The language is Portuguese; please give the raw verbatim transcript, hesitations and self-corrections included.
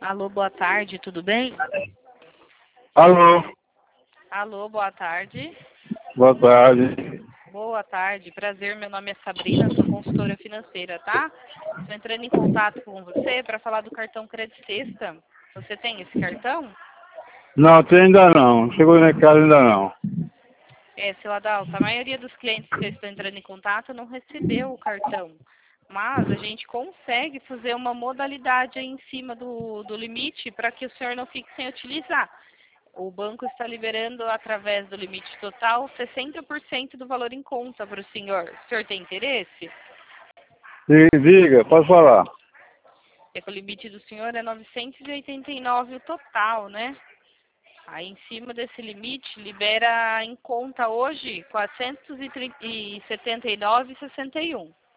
Alô, boa tarde, tudo bem? Alô, Alô, boa tarde. boa tarde. Boa tarde, prazer, meu nome é Sabrina, sou consultora financeira, tá? Estou entrando em contato com você para falar do cartão Crédito Sexta. Você tem esse cartão? Não, tem ainda não. Chegou na casa ainda não. É, seu Adalto, a maioria dos clientes que eu estou entrando em contato não recebeu o cartão. Mas a gente consegue fazer uma modalidade aí em cima do, do limite para que o senhor não fique sem utilizar. O banco está liberando, através do limite total, sessenta por cento do valor em conta para o senhor. O senhor tem interesse? E, diga, pode falar. É que o limite do senhor é novecentos e oitenta e nove o total, né? Aí, em cima desse limite, libera em conta hoje quatrocentos e setenta e nove vírgula sessenta e um.